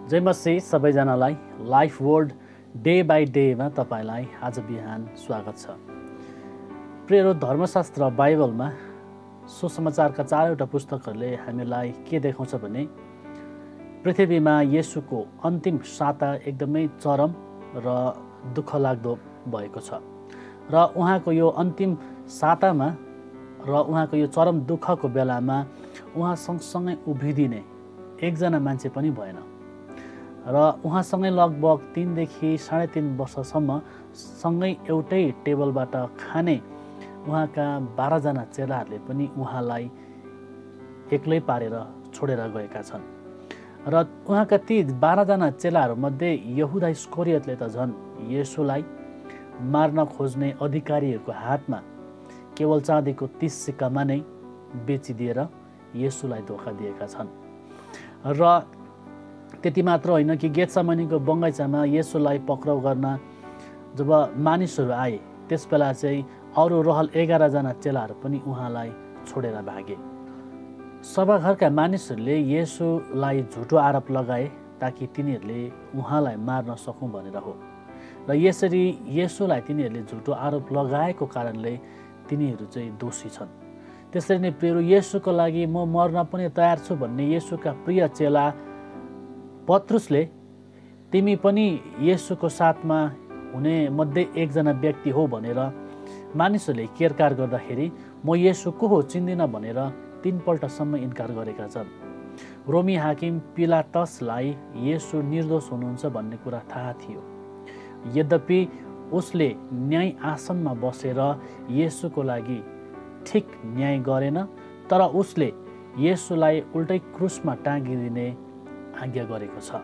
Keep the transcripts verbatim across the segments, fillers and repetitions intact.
जय मसीह सबैजनालाई life world day by डेमा तपाईलाई आज बिहान स्वागत छ। प्रिय धर्मशास्त्र बाइबलमा सुसमाचारका चारवटा पुस्तकहरूले हामीलाई के देखाउँछ भने पृथ्वीमा येशूको अन्तिम साता एकदमै चरम र दुःख लाग्दो भएको छ र उहाँको यो अन्तिम सातामा र उहाँको यो चरम दुःखको बेलामा उहाँ सँगसँगै उभिदिने एकजना मान्छे पनि भएन र उहाँसँगै लगभग तीनदेखि साढे तीन वर्षसम्म सँगै एउटै टेबलबाट खाने उहाँका बाह्रजना चेलाहरूले पनि उहाँलाई एक्लै पारेर छोडेर गएका छन् र उहाँका ती बाह्रजना चेलाहरूमध्ये यहुदा इस्करियोतले त झन् येशूलाई मार्न खोज्ने अधिकारीहरूको हातमा केवल चाँदीको तीस सिक्कामा नै बेचिदिएर येशूलाई धोका दिएका छन्। र त्यति मात्र होइन कि गेतसेमनीको बगैँचामा येशूलाई पक्राउ गर्न जब मानिसहरू आए त्यसबेला चाहिँ अरू रहल एघारजना चेलाहरू पनि उहाँलाई छोडेर भागे। सभाघरका मानिसहरूले येशूलाई झुटो आरोप लगाए ताकि तिनीहरूले उहाँलाई मार्न सकौँ भनेर हो र यसरी येशूलाई तिनीहरूले झुटो आरोप लगाएको कारणले तिनीहरू चाहिँ दोषी छन्। त्यसरी नै प्रिय येशूको लागि म मर्न पनि तयार छु भन्ने येशूका प्रिय चेला पत्रुसले तिमी पनि येशूको साथमा हुने मध्ये एकजना व्यक्ति हो भनेर मानिसहरूले केरकार गर्दाखेरि म येशू को हो चिन्दिनँ भनेर तीनपल्टसम्म इन्कार गरेका छन्। रोमी हाकिम पिलातसलाई येशू निर्दोष हुनुहुन्छ भन्ने कुरा थाहा थियो। यद्यपि उसले न्याय आसनमा बसेर येशूको लागि ठिक न्याय गरेन, तर उसले येशूलाई उल्टै क्रुसमा टाँगिदिने आज्ञा गरेको छ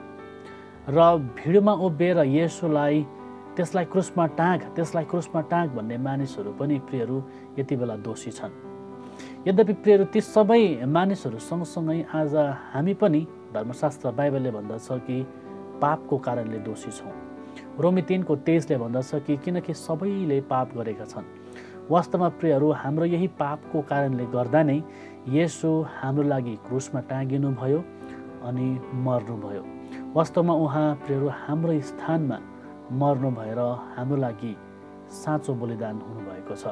र भिडमा उभिएर येशूलाई त्यसलाई क्रुसमा टाँग त्यसलाई क्रुसमा टाँग भन्ने मानिसहरू पनि प्रियहरू यति बेला दोषी छन्। यद्यपि प्रियहरू ती सबै मानिसहरू सँगसँगै आज हामी पनि धर्मशास्त्र बाइबलले भन्दछ कि पापको कारणले दोषी छौँ। रोमी तीनको तेइसले भन्दछ कि किनकि सबैले पाप गरेका छन्। वास्तवमा प्रियहरू हाम्रो यही पापको कारणले गर्दा नै येशू हाम्रो लागि क्रुसमा टाँगिनु भयो अनि मर्नुभयो। वास्तवमा उहाँ प्रियहरू हाम्रो स्थानमा मर्नु भएर हाम्रो लागि साँचो बलिदान हुनुभएको छ।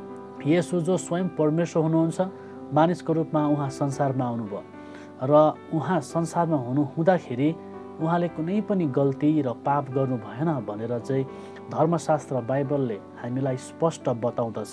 येशू जो स्वयं परमेश्वर हुनुहुन्छ, मानिसको रूपमा उहाँ संसारमा आउनुभयो र उहाँ संसारमा हुनु हुँदाखेरि उहाँले कुनै पनि गल्ती र पाप गर्नु भएन भनेर चाहिँ धर्मशास्त्र बाइबलले हामीलाई स्पष्ट बताउँदछ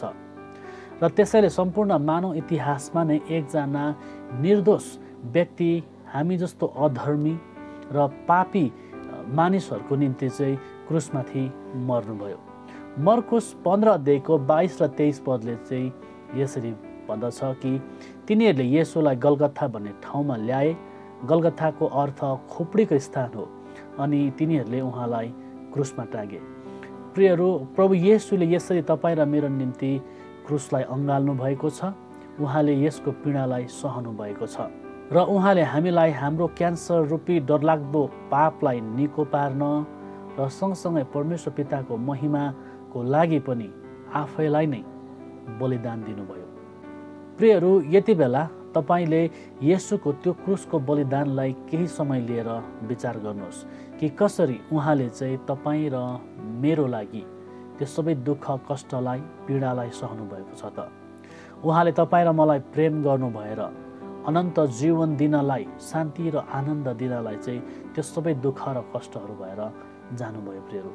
र त्यसैले सम्पूर्ण मानव इतिहासमा नै एकजना निर्दोष व्यक्ति हामी जस्तो अधर्मी र पापी मानिसहरूको निम्ति चाहिँ क्रुसमाथि मर्नुभयो। मर्कुस पन्ध्र अध्यायको बाइस र तेइस पदले चाहिँ यसरी भन्दछ कि तिनीहरूले येशूलाई गलगथा भन्ने ठाउँमा ल्याए। गलगथाको अर्थ खोपडीको स्थान हो अनि तिनीहरूले उहाँलाई क्रुसमा टाँगे। प्रियहरू, प्रभु येशूले यसरी तपाईँ र मेरो निम्ति क्रुसलाई अँगाल्नु भएको छ। उहाँले यसको पीडालाई सहनु भएको छ र उहाँले हामीलाई हाम्रो क्यान्सर रूपी डरलाग्दो पापलाई निको पार्न र सँगसँगै परमेश्वर पिताको महिमाको लागि पनि आफैलाई नै बलिदान दिनुभयो। प्रियहरू, यति बेला तपाईँले येशूको त्यो क्रुसको बलिदानलाई केही समय लिएर विचार गर्नुहोस् कि कसरी उहाँले चाहिँ तपाईँ र मेरो लागि त्यो सबै दुःख कष्टलाई पीडालाई सहनु भएको छ त। उहाँले तपाईँ र मलाई प्रेम गर्नु भएर अनन्त जीवन दिनलाई, शान्ति र आनन्द दिनलाई चाहिँ त्यो सबै दुःख र कष्टहरू भएर जानुभयो। प्रियहरू,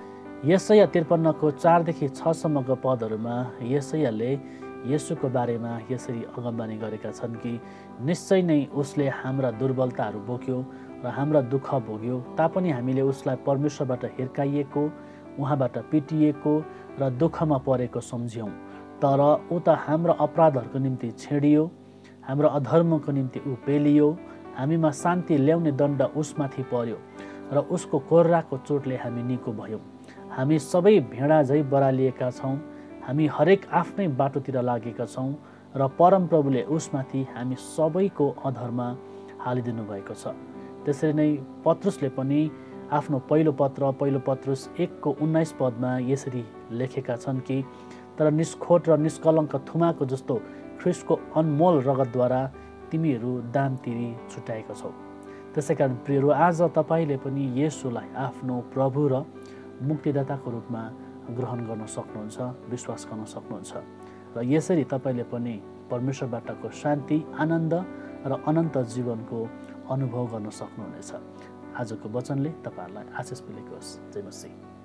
यशाया त्रिपन्नको चारदेखि छसम्मको पदहरूमा यशायाले येशूको बारेमा यसरी अगमबानी गरेका छन् कि निश्चय नै उसले हाम्रा दुर्बलताहरू बोक्यो र हाम्रा दुःख भोग्यो, तापनि हामीले उसलाई परमेश्वरबाट हिर्काइएको, उहाँबाट पिटिएको र दुःखमा परेको सम्झ्यौँ। तर ऊ त हाम्रो अपराधहरूको निम्ति छेडियो, हाम्रो अधर्मको निम्ति ऊ पेलियो, हामीमा शान्ति ल्याउने दण्ड उसमाथि पर्यो र उसको कोर्राको चोटले हामी निको भयौँ। हामी सबै भेडा झै बरालिएका छौँ, हामी हरेक आफ्नै बाटोतिर लागेका छौँ र परमप्रभुले उसमाथि हामी सबैको अधर्म हालिदिनु भएको छ। त्यसरी नै पत्रुसले पनि आफ्नो पहिलो पत्र पहिलो पत्रुस एकको उन्नाइस पदमा यसरी लेखेका छन् कि तर निष्खोट र निष्कलङ्क थुमाको जस्तो ख्रिस्टको अनमोल रगतद्वारा तिमीहरू दाम तिरी छुट्याएका छौ। त्यसै कारण प्रियहरू आज तपाईँले पनि येशूलाई आफ्नो प्रभु र मुक्तिदाताको रूपमा ग्रहण गर्न सक्नुहुन्छ, विश्वास गर्न सक्नुहुन्छ र यसरी तपाईँले पनि परमेश्वरबाटको शान्ति, आनन्द र अनन्त जीवनको अनुभव गर्न सक्नुहुनेछ। आजको वचनले तपाईँहरूलाई आशिष मिलेको होस्। जय मसीह।